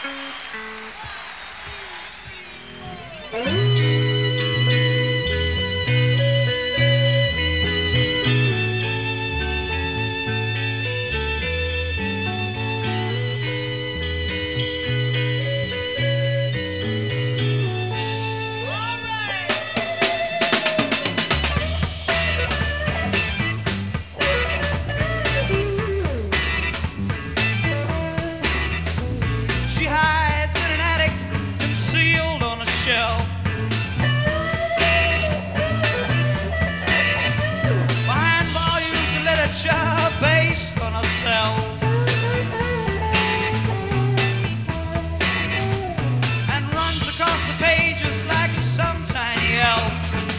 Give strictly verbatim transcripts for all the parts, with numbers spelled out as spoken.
She hides in an attic, concealed on a shelf. Behind volumes of literature based on herself. And runs across the pages like some tiny elf.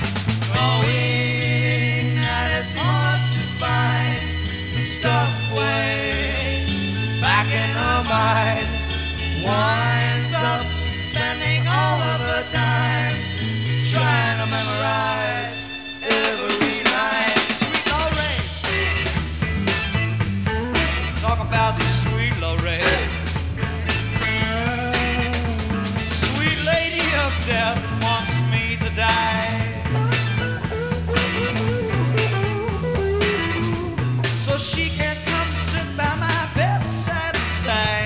Knowing that it's hard to find the stuff way back in her mind. Winds up spending all of her time trying to memorize every line. Sweet Lorraine, talk about sweet Lorraine. Sweet lady of death wants me to die, so she can come sit by my bedside and sigh.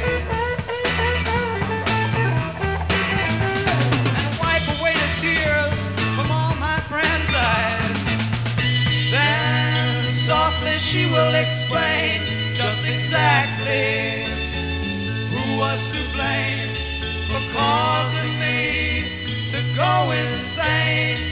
She will explain just exactly who was to blame for causing me to go insane.